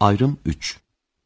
Ayrım 3.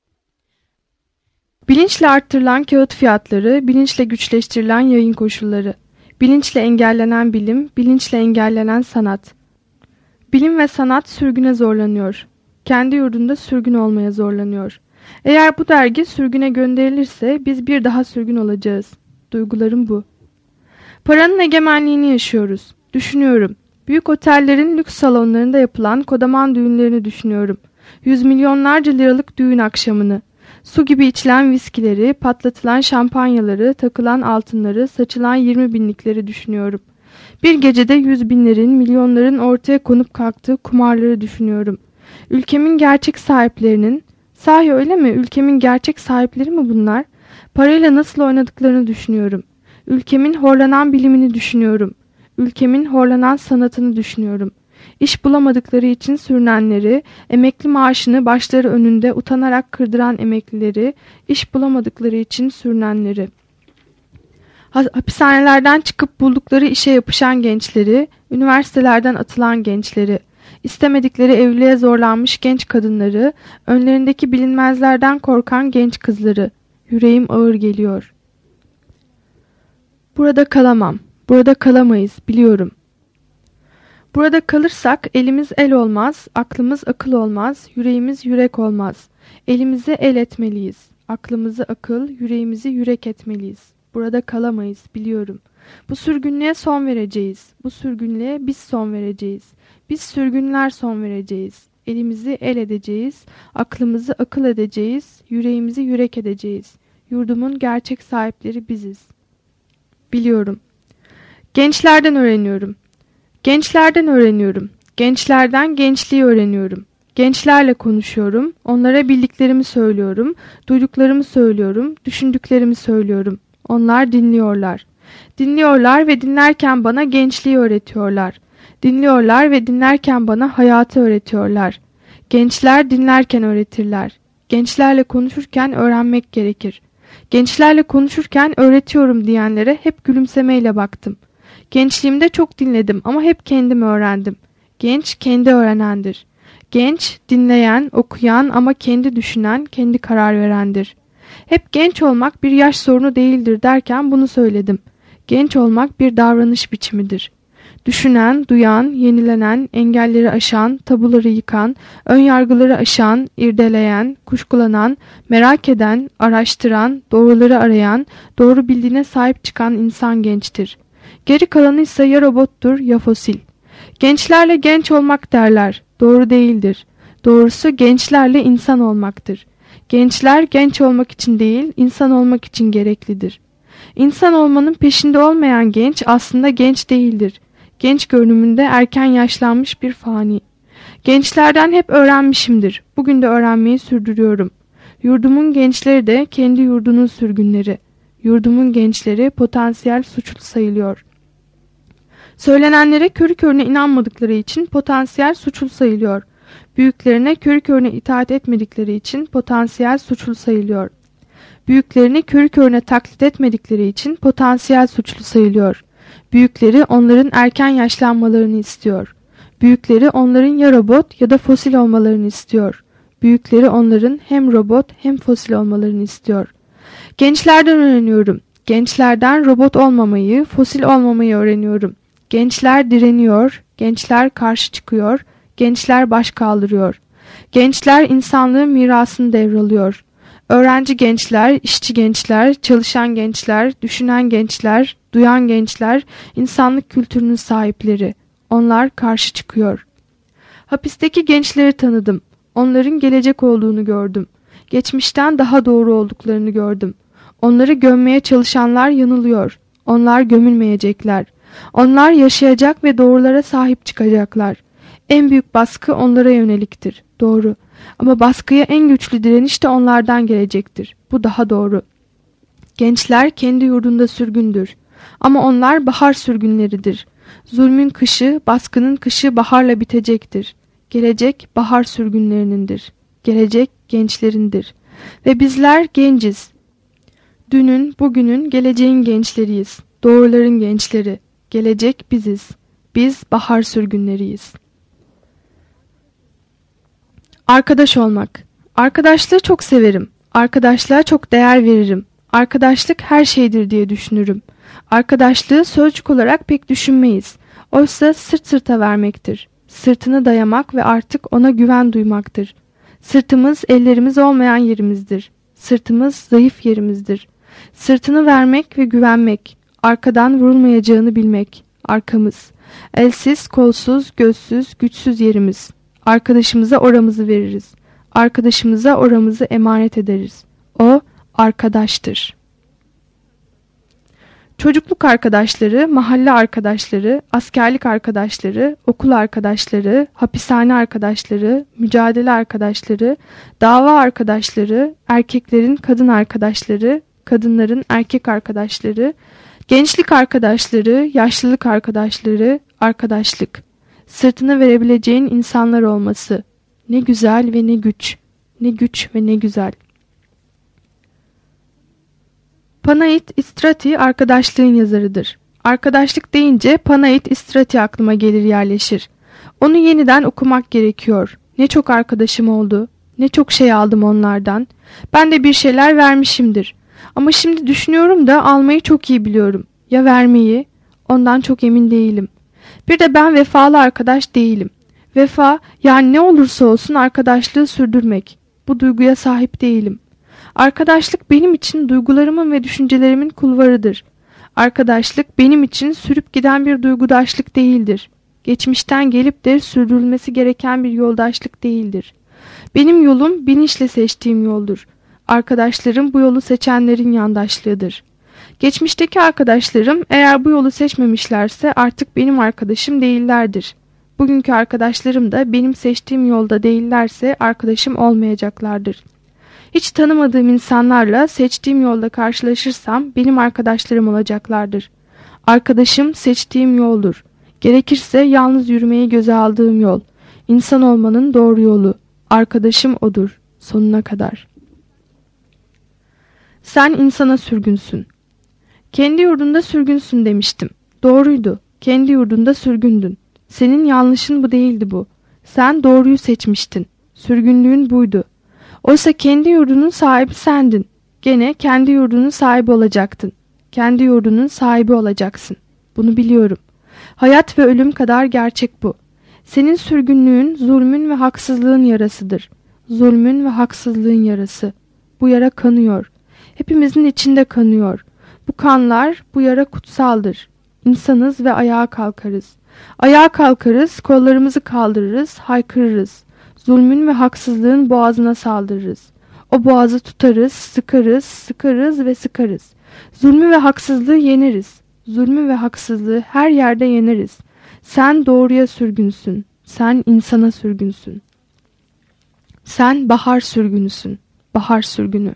Bilinçle arttırılan kağıt fiyatları, bilinçle güçleştirilen yayın koşulları, bilinçle engellenen bilim, bilinçle engellenen sanat. Bilim ve sanat sürgüne zorlanıyor. Kendi yurdunda sürgün olmaya zorlanıyor. Eğer bu dergi sürgüne gönderilirse biz bir daha sürgün olacağız. Duygularım bu. Paranın egemenliğini yaşıyoruz. Düşünüyorum. Büyük otellerin lüks salonlarında yapılan kodaman düğünlerini düşünüyorum. Yüz milyonlarca liralık düğün akşamını. Su gibi içilen viskileri, patlatılan şampanyaları, takılan altınları, saçılan 20 binlikleri düşünüyorum. Bir gecede 100 binlerin, milyonların ortaya konup kalktığı kumarları düşünüyorum. Ülkemin gerçek sahiplerinin, sahi öyle mi? Ülkemin gerçek sahipleri mi bunlar? Parayla nasıl oynadıklarını düşünüyorum. Ülkemin horlanan bilimini düşünüyorum. Ülkemin horlanan sanatını düşünüyorum. İş bulamadıkları için sürünenleri, emekli maaşını başları önünde utanarak kırdıran emeklileri, iş bulamadıkları için sürünenleri. Hapishanelerden çıkıp buldukları işe yapışan gençleri, üniversitelerden atılan gençleri, istemedikleri evliliğe zorlanmış genç kadınları, önlerindeki bilinmezlerden korkan genç kızları. Yüreğim ağır geliyor. Burada kalamam, burada kalamayız, biliyorum. Burada kalırsak elimiz el olmaz, aklımız akıl olmaz, yüreğimiz yürek olmaz. Elimizi el etmeliyiz, aklımızı akıl, yüreğimizi yürek etmeliyiz. Burada kalamayız, biliyorum. Bu sürgünlüğe son vereceğiz, bu sürgünlüğe biz son vereceğiz. Biz sürgünler son vereceğiz. Elimizi el edeceğiz, aklımızı akıl edeceğiz, yüreğimizi yürek edeceğiz. Yurdumun gerçek sahipleri biziz. Biliyorum. Gençlerden öğreniyorum. Gençlerden öğreniyorum. Gençlerden gençliği öğreniyorum. Gençlerle konuşuyorum. Onlara bildiklerimi söylüyorum. Duyduklarımı söylüyorum. Düşündüklerimi söylüyorum. Onlar dinliyorlar. Dinliyorlar ve dinlerken bana gençliği öğretiyorlar. Dinliyorlar ve dinlerken bana hayatı öğretiyorlar. Gençler dinlerken öğretirler. Gençlerle konuşurken öğrenmek gerekir. Gençlerle konuşurken öğretiyorum diyenlere hep gülümsemeyle baktım. Gençliğimde çok dinledim ama hep kendim öğrendim. Genç kendi öğrenendir. Genç dinleyen, okuyan ama kendi düşünen, kendi karar verendir. Hep genç olmak bir yaş sorunu değildir derken bunu söyledim. Genç olmak bir davranış biçimidir. Düşünen, duyan, yenilenen, engelleri aşan, tabuları yıkan, önyargıları aşan, irdeleyen, kuşkulanan, merak eden, araştıran, doğruları arayan, doğru bildiğine sahip çıkan insan gençtir. Geri kalanı ise ya robottur ya fosil. Gençlerle genç olmak derler. Doğru değildir. Doğrusu gençlerle insan olmaktır. Gençler genç olmak için değil, insan olmak için gereklidir. İnsan olmanın peşinde olmayan genç aslında genç değildir. Genç görünümünde erken yaşlanmış bir fani. Gençlerden hep öğrenmişimdir. Bugün de öğrenmeyi sürdürüyorum. Yurdumun gençleri de kendi yurdunun sürgünleri. Yurdumun gençleri potansiyel suçlu sayılıyor. Söylenenlere körü körüne inanmadıkları için potansiyel suçlu sayılıyor. Büyüklerine körü körüne itaat etmedikleri için potansiyel suçlu sayılıyor. Büyüklerini körü körüne taklit etmedikleri için potansiyel suçlu sayılıyor. Büyükleri onların erken yaşlanmalarını istiyor. Büyükleri onların ya robot ya da fosil olmalarını istiyor. Büyükleri onların hem robot hem fosil olmalarını istiyor. Gençlerden öğreniyorum. Gençlerden robot olmamayı, fosil olmamayı öğreniyorum. Gençler direniyor, gençler karşı çıkıyor, gençler baş kaldırıyor. Gençler insanlığın mirasını devralıyor. Öğrenci gençler, işçi gençler, çalışan gençler, düşünen gençler, duyan gençler, insanlık kültürünün sahipleri. Onlar karşı çıkıyor. Hapisteki gençleri tanıdım. Onların gelecek olduğunu gördüm. Geçmişten daha doğru olduklarını gördüm. Onları gömmeye çalışanlar yanılıyor. Onlar gömülmeyecekler. Onlar yaşayacak ve doğrulara sahip çıkacaklar. En büyük baskı onlara yöneliktir. Doğru. Ama baskıya en güçlü direniş de onlardan gelecektir. Bu daha doğru. Gençler kendi yurdunda sürgündür. Ama onlar bahar sürgünleridir. Zulmün kışı, baskının kışı baharla bitecektir. Gelecek bahar sürgünlerinindir. Gelecek gençlerindir. Ve bizler genciz. Dünün, bugünün, geleceğin gençleriyiz. Doğruların gençleri. Gelecek biziz. Biz bahar sürgünleriyiz. Arkadaş olmak. Arkadaşlığı çok severim. Arkadaşlığa çok değer veririm. Arkadaşlık her şeydir diye düşünürüm. Arkadaşlığı sözcük olarak pek düşünmeyiz. Oysa sırt sırta vermektir. Sırtını dayamak ve artık ona güven duymaktır. Sırtımız ellerimiz olmayan yerimizdir. Sırtımız zayıf yerimizdir. Sırtını vermek ve güvenmek. Arkadan vurulmayacağını bilmek. Arkamız. Elsiz, kolsuz, gözsüz, güçsüz yerimiz. Arkadaşımıza oramızı veririz. Arkadaşımıza oramızı emanet ederiz. O arkadaştır. Çocukluk arkadaşları, mahalle arkadaşları, askerlik arkadaşları, okul arkadaşları, hapishane arkadaşları, mücadele arkadaşları, dava arkadaşları, erkeklerin kadın arkadaşları, kadınların erkek arkadaşları, gençlik arkadaşları, yaşlılık arkadaşları, arkadaşlık. Sırtını verebileceğin insanlar olması. Ne güzel ve ne güç. Ne güç ve ne güzel. Panait Istrati arkadaşlığın yazarıdır. Arkadaşlık deyince Panait Istrati aklıma gelir yerleşir. Onu yeniden okumak gerekiyor. Ne çok arkadaşım oldu. Ne çok şey aldım onlardan. Ben de bir şeyler vermişimdir. Ama şimdi düşünüyorum da almayı çok iyi biliyorum. Ya vermeyi? Ondan çok emin değilim. Bir de ben vefalı arkadaş değilim. Vefa, yani ne olursa olsun arkadaşlığı sürdürmek. Bu duyguya sahip değilim. Arkadaşlık benim için duygularımın ve düşüncelerimin kulvarıdır. Arkadaşlık benim için sürüp giden bir duygudaşlık değildir. Geçmişten gelip de sürdürülmesi gereken bir yoldaşlık değildir. Benim yolum bilinçle seçtiğim yoldur. Arkadaşlarım bu yolu seçenlerin yandaşlığıdır. Geçmişteki arkadaşlarım eğer bu yolu seçmemişlerse artık benim arkadaşım değillerdir. Bugünkü arkadaşlarım da benim seçtiğim yolda değillerse arkadaşım olmayacaklardır. Hiç tanımadığım insanlarla seçtiğim yolda karşılaşırsam benim arkadaşlarım olacaklardır. Arkadaşım seçtiğim yoldur. Gerekirse yalnız yürümeyi göze aldığım yol. İnsan olmanın doğru yolu. Arkadaşım odur. Sonuna kadar. Sen insana sürgünsün. Kendi yurdunda sürgünsün demiştim. Doğruydu. Kendi yurdunda sürgündün. Senin yanlışın bu değildi bu. Sen doğruyu seçmiştin. Sürgünlüğün buydu. Oysa kendi yurdunun sahibi sendin. Gene kendi yurdunun sahibi olacaktın. Kendi yurdunun sahibi olacaksın. Bunu biliyorum. Hayat ve ölüm kadar gerçek bu. Senin sürgünlüğün zulmün ve haksızlığın yarasıdır. Zulmün ve haksızlığın yarası. Bu yara kanıyor. Hepimizin içinde kanıyor. Bu kanlar, bu yara kutsaldır. İnsanız ve ayağa kalkarız. Ayağa kalkarız, kollarımızı kaldırırız, haykırırız. Zulmün ve haksızlığın boğazına saldırırız. O boğazı tutarız, sıkarız, sıkarız ve sıkarız. Zulmü ve haksızlığı yeneriz. Zulmü ve haksızlığı her yerde yeneriz. Sen doğruya sürgünsün. Sen insana sürgünsün. Sen bahar sürgünüsün. Bahar sürgünü.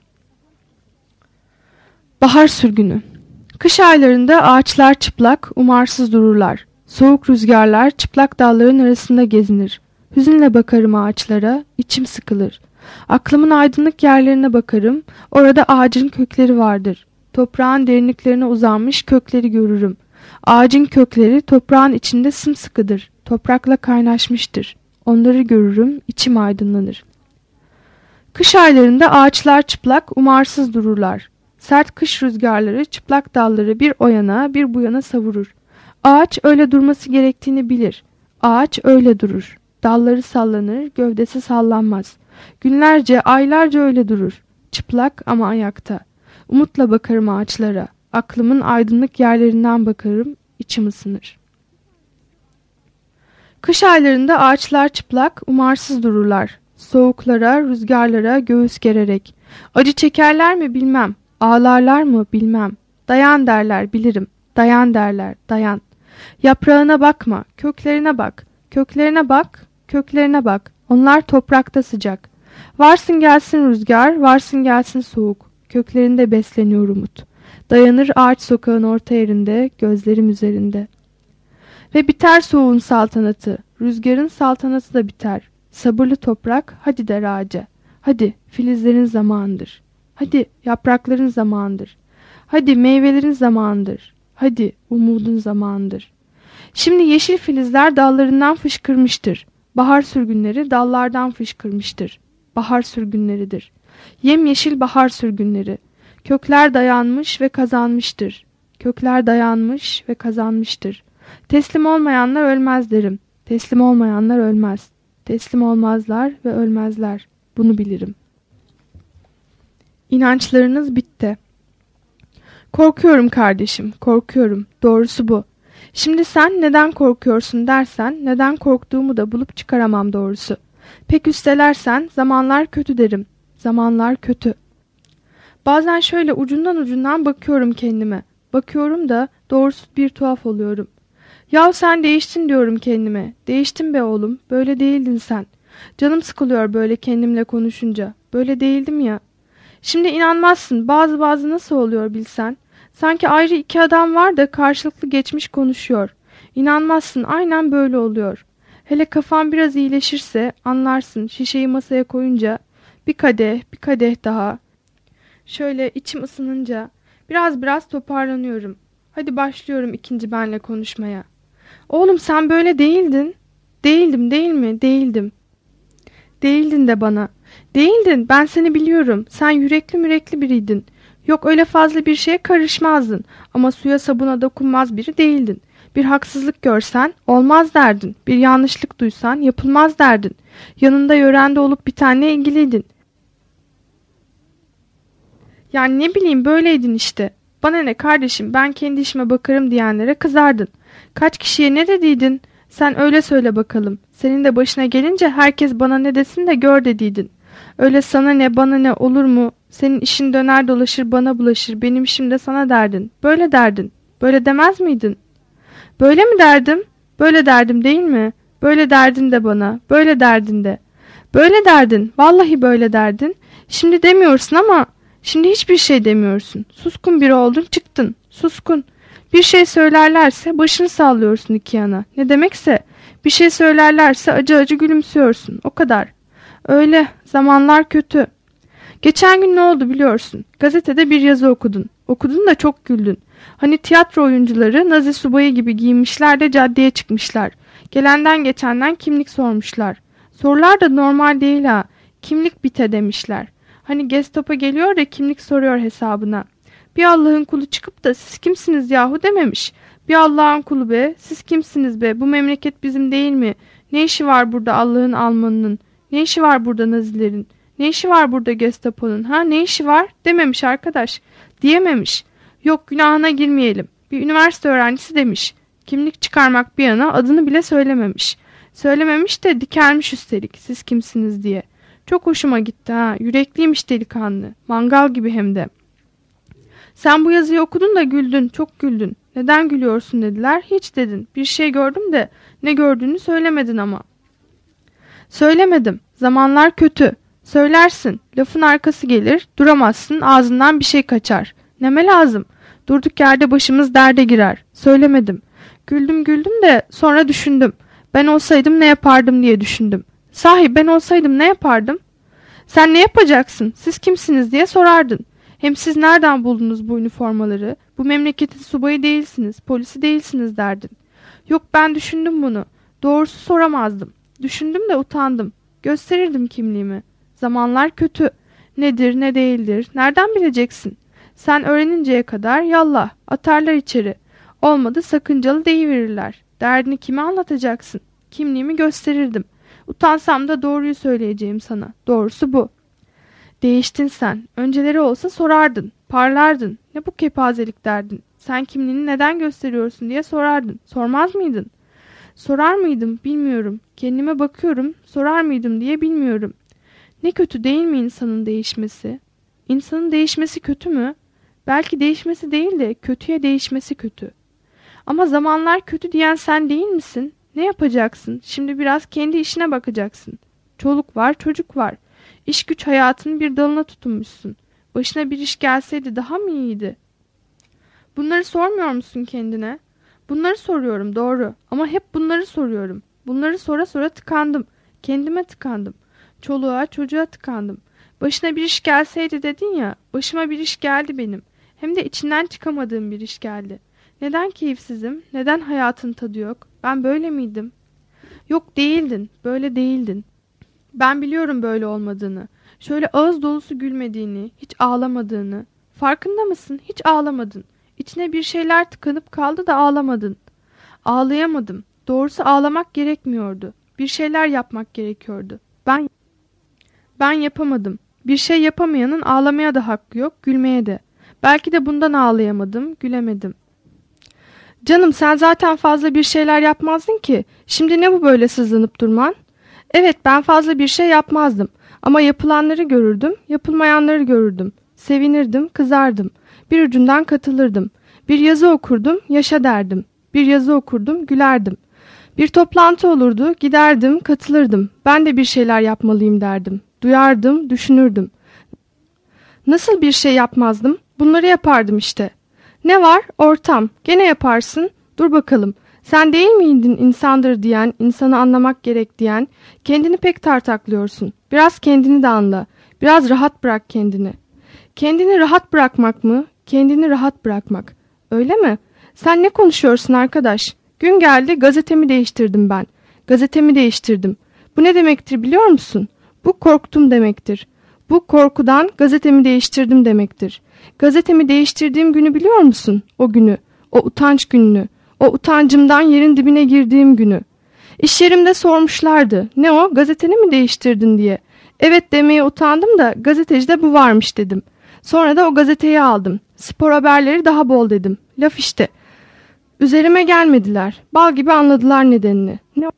Bahar sürgünü. Kış aylarında ağaçlar çıplak, umarsız dururlar. Soğuk rüzgarlar çıplak dalların arasında gezinir. Hüzünle bakarım ağaçlara, içim sıkılır. Aklımın aydınlık yerlerine bakarım, orada ağacın kökleri vardır. Toprağın derinliklerine uzanmış kökleri görürüm. Ağacın kökleri toprağın içinde sımsıkıdır, toprakla kaynaşmıştır. Onları görürüm, içim aydınlanır. Kış aylarında ağaçlar çıplak, umarsız dururlar. Sert kış rüzgarları çıplak dalları bir o yana bir bu yana savurur. Ağaç öyle durması gerektiğini bilir. Ağaç öyle durur. Dalları sallanır, gövdesi sallanmaz. Günlerce, aylarca öyle durur. Çıplak ama ayakta. Umutla bakarım ağaçlara. Aklımın aydınlık yerlerinden bakarım, içim ısınır. Kış aylarında ağaçlar çıplak, umarsız dururlar. Soğuklara, rüzgarlara göğüs gererek. Acı çekerler mi bilmem. Ağlarlar mı bilmem. Dayan derler bilirim. Dayan derler, dayan. Yaprağına bakma, köklerine bak. Köklerine bak, köklerine bak. Onlar toprakta sıcak. Varsın gelsin rüzgar, varsın gelsin soğuk. Köklerinde besleniyor umut. Dayanır ağaç sokağın orta yerinde, gözlerim üzerinde. Ve biter soğuğun saltanatı, rüzgarın saltanatı da biter. Sabırlı toprak, hadi der ağaca. Hadi, filizlerin zamanıdır. Hadi, yaprakların zamanıdır. Hadi, meyvelerin zamanıdır. Hadi, umudun zamanıdır. Şimdi yeşil filizler dallarından fışkırmıştır. Bahar sürgünleri dallardan fışkırmıştır. bahar sürgünleridir. Yemyeşil bahar sürgünleri. Kökler dayanmış ve kazanmıştır. Kökler dayanmış ve kazanmıştır. Teslim olmayanlar ölmez derim. Teslim olmayanlar ölmez. Teslim olmazlar ve ölmezler. Bunu bilirim. İnançlarınız bitti. Korkuyorum kardeşim, korkuyorum. Doğrusu bu. Şimdi sen neden korkuyorsun dersen, neden korktuğumu da bulup çıkaramam doğrusu. Pek üstelersen, zamanlar kötü derim. Zamanlar kötü. Bazen şöyle ucundan bakıyorum kendime. Bakıyorum da doğrusu bir tuhaf oluyorum. Yahu sen değiştin diyorum kendime. Değiştin be oğlum, böyle değildin sen. Canım sıkılıyor böyle kendimle konuşunca. Böyle değildim ya. Şimdi inanmazsın, bazı nasıl oluyor bilsen. Sanki ayrı iki adam var da karşılıklı geçmiş konuşuyor. İnanmazsın, aynen böyle oluyor. Hele kafan biraz iyileşirse anlarsın, şişeyi masaya koyunca bir kadeh daha. Şöyle içim ısınınca biraz toparlanıyorum. Hadi başlıyorum ikinci benle konuşmaya. Oğlum sen böyle değildin. Değildim değil mi? Değildim. Değildin de bana. Değildin, ben seni biliyorum. Sen yürekli biriydin. Yok öyle fazla bir şeye karışmazdın. Ama suya sabuna dokunmaz biri değildin. Bir haksızlık görsen olmaz derdin. Bir yanlışlık duysan yapılmaz derdin. Yanında yörende olup bitenle ilgiliydin. Yani ne bileyim böyleydin işte. Bana ne kardeşim, ben kendi işime bakarım diyenlere kızardın. Kaç kişiye ne dediydin? Sen öyle söyle bakalım. Senin de başına gelince herkes bana ne desin de gör dediydin. Öyle sana ne bana ne olur mu? Senin işin döner dolaşır bana bulaşır. Benim işim de sana derdin. Böyle derdin. Böyle demez miydin? Böyle mi derdim? Böyle derdim değil mi? Böyle derdin de bana. Böyle derdin de. Böyle derdin. Vallahi böyle derdin. Şimdi demiyorsun ama şimdi hiçbir şey demiyorsun. Suskun biri oldun çıktın. Suskun. Bir şey söylerlerse başını sallıyorsun iki yana. Ne demekse bir şey söylerlerse acı gülümsüyorsun. O kadar. Öyle. Zamanlar kötü. Geçen gün ne oldu biliyorsun? Gazetede bir yazı okudun. Okudun da çok güldün. Hani tiyatro oyuncuları Nazi subayı gibi giyinmişler de caddeye çıkmışlar. Gelenden geçenden kimlik sormuşlar. Sorular da normal değil ha. Kimlik bite demişler. Hani Gestapo geliyor da kimlik soruyor hesabına. Bir Allah'ın kulu çıkıp da siz kimsiniz yahu dememiş. Bir Allah'ın kulu be, siz kimsiniz be, bu memleket bizim değil mi? Ne işi var burada Allah'ın Almanının? Ne işi var burada Nazilerin? Ne işi var burada Gestapo'nun? Ha ne işi var? Dememiş arkadaş. Diyememiş. Yok günahına girmeyelim. Bir üniversite öğrencisi demiş. Kimlik çıkarmak bir yana adını bile söylememiş. Söylememiş de dikelmiş üstelik siz kimsiniz diye. Çok hoşuma gitti ha. Yürekliymiş delikanlı. Mangal gibi hem de. Sen bu yazıyı okudun da güldün. Çok güldün. Neden gülüyorsun dediler. Hiç dedin. Bir şey gördüm de ne gördüğünü söylemedin ama. Söylemedim. Zamanlar kötü. Söylersin. Lafın arkası gelir. Duramazsın. Ağzından bir şey kaçar. Neme lazım? Durduk yerde başımız derde girer. Söylemedim. Güldüm de sonra düşündüm. Ben olsaydım ne yapardım diye düşündüm. Sahi ben olsaydım ne yapardım? Sen ne yapacaksın? Siz kimsiniz diye sorardın. Hem siz nereden buldunuz bu üniformaları? Bu memleketin subayı değilsiniz, polisi değilsiniz derdin. Yok ben düşündüm bunu. Doğrusu soramazdım. Düşündüm de utandım. Gösterirdim kimliğimi. Zamanlar kötü. Nedir ne değildir nereden bileceksin? Sen öğreninceye kadar yallah atarlar içeri. Olmadı sakıncalı deyiverirler. Derdini kime anlatacaksın? Kimliğimi gösterirdim. Utansam da doğruyu söyleyeceğim sana. Doğrusu bu. Değiştin sen. Önceleri olsa sorardın. Parlardın. Ne bu kepazelik derdin. Sen kimliğini neden gösteriyorsun diye sorardın. Sormaz mıydın? Sorar mıydım bilmiyorum. Kendime bakıyorum. Sorar mıydım diye bilmiyorum. Ne kötü değil mi insanın değişmesi? İnsanın değişmesi kötü mü? Belki değişmesi değil de kötüye değişmesi kötü. Ama zamanlar kötü diyen sen değil misin? Ne yapacaksın? Şimdi biraz kendi işine bakacaksın. Çoluk var, çocuk var. İş güç hayatının bir dalına tutunmuşsun. Başına bir iş gelseydi daha mı iyiydi? Bunları sormuyor musun kendine? Bunları soruyorum doğru ama hep bunları soruyorum. Bunları sonra tıkandım. Kendime tıkandım. Çoluğa çocuğa tıkandım. Başına bir iş gelseydi dedin ya, başıma bir iş geldi benim. Hem de içinden çıkamadığım bir iş geldi. Neden keyifsizim? Neden hayatın tadı yok? Ben böyle miydim? Yok değildin, böyle değildin. Ben biliyorum böyle olmadığını. Şöyle ağız dolusu gülmediğini, hiç ağlamadığını. Farkında mısın? Hiç ağlamadın. İçine bir şeyler tıkanıp kaldı da ağlamadın. Ağlayamadım. Doğrusu ağlamak gerekmiyordu. Bir şeyler yapmak gerekiyordu. Ben yapamadım. Bir şey yapamayanın ağlamaya da hakkı yok, gülmeye de. Belki de bundan ağlayamadım, gülemedim. Canım sen zaten fazla bir şeyler yapmazdın ki. Şimdi ne bu böyle sızlanıp durman? Evet ben fazla bir şey yapmazdım. Ama yapılanları görürdüm, yapılmayanları görürdüm. Sevinirdim, kızardım. Bir ucundan katılırdım. Bir yazı okurdum, yaşa derdim. Bir yazı okurdum, gülerdim. Bir toplantı olurdu, giderdim, katılırdım. Ben de bir şeyler yapmalıyım derdim. Duyardım, düşünürdüm. Nasıl bir şey yapmazdım? Bunları yapardım işte. Ne var? Ortam. Gene yaparsın. Dur bakalım. Sen değil miydin insandır diyen, insanı anlamak gerek diyen? Kendini pek tartaklıyorsun. Biraz kendini de anla. Biraz rahat bırak kendini. Kendini rahat bırakmak mı? Kendini rahat bırakmak. Öyle mi? Sen ne konuşuyorsun arkadaş? Gün geldi gazetemi değiştirdim ben. Gazetemi değiştirdim. Bu ne demektir biliyor musun? Bu korktum demektir. Bu korkudan gazetemi değiştirdim demektir. Gazetemi değiştirdiğim günü biliyor musun? O günü, o utanç gününü, o utancımdan yerin dibine girdiğim günü. İş yerimde sormuşlardı. Ne o, gazeteni mi değiştirdin diye. Evet demeye utandım da gazetecide bu varmış dedim. Sonra da o gazeteyi aldım. Spor haberleri daha bol dedim. Laf işte. Üzerime gelmediler. Bal gibi anladılar nedenini.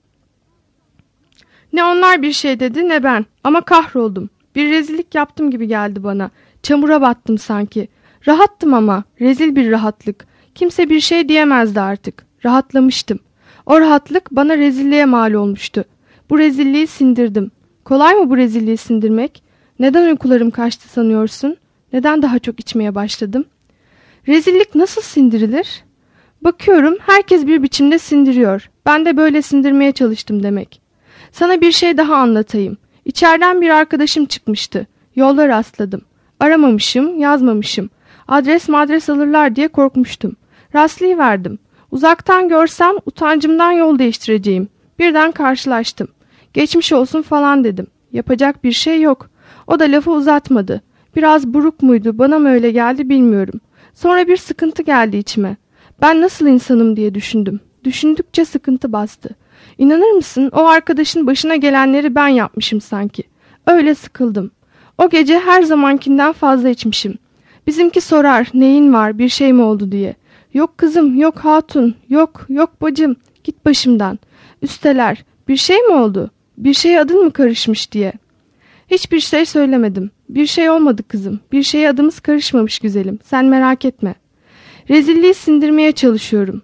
Ne onlar bir şey dedi ne ben. Ama kahroldum. Bir rezillik yaptım gibi geldi bana. Çamura battım sanki. Rahattım ama. Rezil bir rahatlık. Kimse bir şey diyemezdi artık. Rahatlamıştım. O rahatlık bana rezilliğe mal olmuştu. Bu rezilliği sindirdim. Kolay mı bu rezilliği sindirmek? Neden uykularım kaçtı sanıyorsun? Neden daha çok içmeye başladım? Rezillik nasıl sindirilir? Bakıyorum herkes bir biçimde sindiriyor. Ben de böyle sindirmeye çalıştım demek. Sana bir şey daha anlatayım. İçeriden bir arkadaşım çıkmıştı. Yolda rastladım. Aramamışım, yazmamışım. Adres madres alırlar diye korkmuştum. Rastlayıverdim. Uzaktan görsem utancımdan yol değiştireceğim. Birden karşılaştım. Geçmiş olsun falan dedim. Yapacak bir şey yok. O da lafı uzatmadı. Biraz buruk muydu, bana mı öyle geldi bilmiyorum. Sonra bir sıkıntı geldi içime. Ben nasıl insanım diye düşündüm. Düşündükçe sıkıntı bastı. İnanır mısın o arkadaşın başına gelenleri ben yapmışım sanki. Öyle sıkıldım. O gece her zamankinden fazla içmişim. Bizimki sorar neyin var bir şey mi oldu diye. Yok kızım, yok hatun, yok bacım, git başımdan. Üsteler bir şey mi oldu? Bir şeye adın mı karışmış diye. Hiçbir şey söylemedim. Bir şey olmadı kızım. Bir şeye adımız karışmamış güzelim. Sen merak etme. Rezilliği sindirmeye çalışıyorum.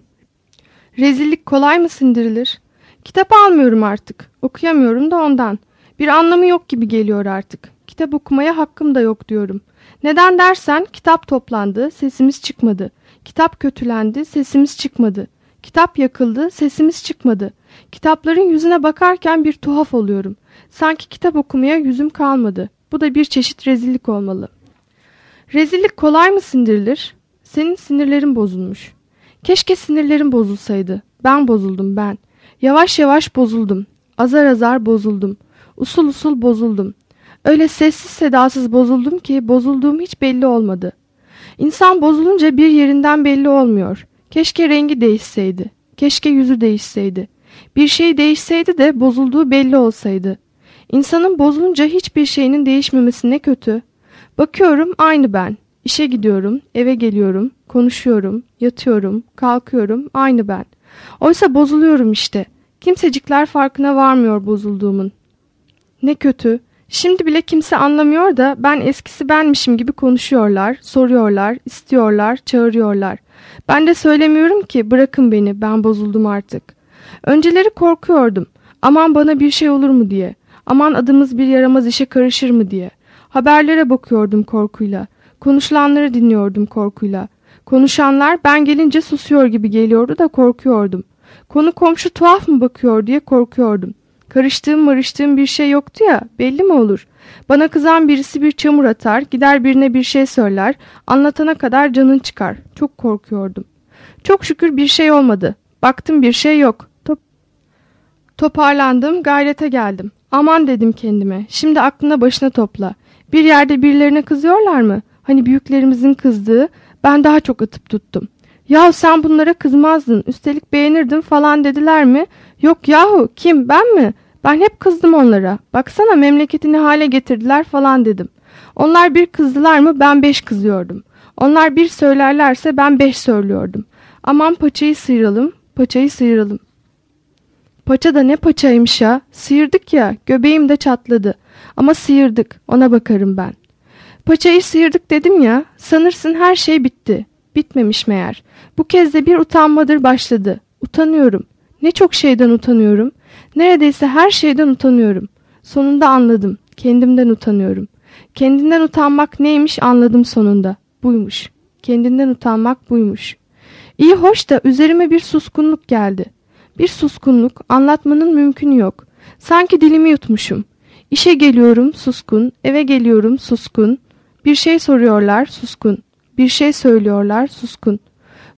Rezillik kolay mı sindirilir? Kitap almıyorum artık. Okuyamıyorum da ondan. Bir anlamı yok gibi geliyor artık. Kitap okumaya hakkım da yok diyorum. Neden dersen kitap toplandı, sesimiz çıkmadı. Kitap kötülendi, sesimiz çıkmadı. Kitap yakıldı, sesimiz çıkmadı. Kitapların yüzüne bakarken bir tuhaf oluyorum. Sanki kitap okumaya yüzüm kalmadı. Bu da bir çeşit rezillik olmalı. Rezillik kolay mı sindirilir? Senin sinirlerin bozulmuş. Keşke sinirlerim bozulsaydı. Ben bozuldum ben. Yavaş yavaş bozuldum. Azar azar bozuldum. Usul usul bozuldum. Öyle sessiz sedasız bozuldum ki bozulduğum hiç belli olmadı. İnsan bozulunca bir yerinden belli olmuyor. Keşke rengi değişseydi. Keşke yüzü değişseydi. Bir şey değişseydi de bozulduğu belli olsaydı. İnsanın bozulunca hiçbir şeyinin değişmemesi ne kötü. Bakıyorum aynı ben. İşe gidiyorum, eve geliyorum, konuşuyorum, yatıyorum, kalkıyorum, aynı ben. Oysa bozuluyorum işte. Kimsecikler farkına varmıyor bozulduğumun. Ne kötü. Şimdi bile kimse anlamıyor da ben eskisi benmişim gibi konuşuyorlar, soruyorlar, istiyorlar, çağırıyorlar. Ben de söylemiyorum ki bırakın beni, ben bozuldum artık. Önceleri korkuyordum. Aman bana bir şey olur mu diye. Aman adımız bir yaramaz işe karışır mı diye. Haberlere bakıyordum korkuyla. Konuşulanları dinliyordum korkuyla. Konuşanlar ben gelince susuyor gibi geliyordu da korkuyordum. Konu komşu tuhaf mı bakıyor diye korkuyordum. Karıştığım bir şey yoktu ya, belli mi olur? Bana kızan birisi bir çamur atar, gider birine bir şey söyler, anlatana kadar canın çıkar. Çok korkuyordum. Çok şükür bir şey olmadı. Baktım bir şey yok. Toparlandım, gayrete geldim. Aman dedim kendime, şimdi aklına başına topla. Bir yerde birilerine kızıyorlar mı? Hani büyüklerimizin kızdığı, ben daha çok atıp tuttum. Yahu sen bunlara kızmazdın, üstelik beğenirdin falan dediler mi? Yok yahu, kim, ben mi? Ben hep kızdım onlara. Baksana memleketini hale getirdiler falan dedim. Onlar bir kızdılar mı ben 5 kızıyordum. Onlar bir söylerlerse ben 5 söylüyordum. Aman paçayı sıyıralım, paçayı sıyıralım. Paça da ne paçaymış ya. Sıyırdık ya, göbeğim de çatladı. Ama sıyırdık, ona bakarım ben. Paçayı sıyırdık dedim ya, sanırsın her şey bitti. Bitmemiş meğer. Bu kez de bir utanmadır başladı. Utanıyorum. Ne çok şeyden utanıyorum. Neredeyse her şeyden utanıyorum. Sonunda anladım. Kendimden utanıyorum. Kendinden utanmak neymiş anladım sonunda. Buymuş. Kendinden utanmak buymuş. İyi hoş da üzerime bir suskunluk geldi. Bir suskunluk, anlatmanın mümkünü yok. Sanki dilimi yutmuşum. İşe geliyorum suskun, eve geliyorum suskun. Bir şey soruyorlar suskun. Bir şey söylüyorlar suskun.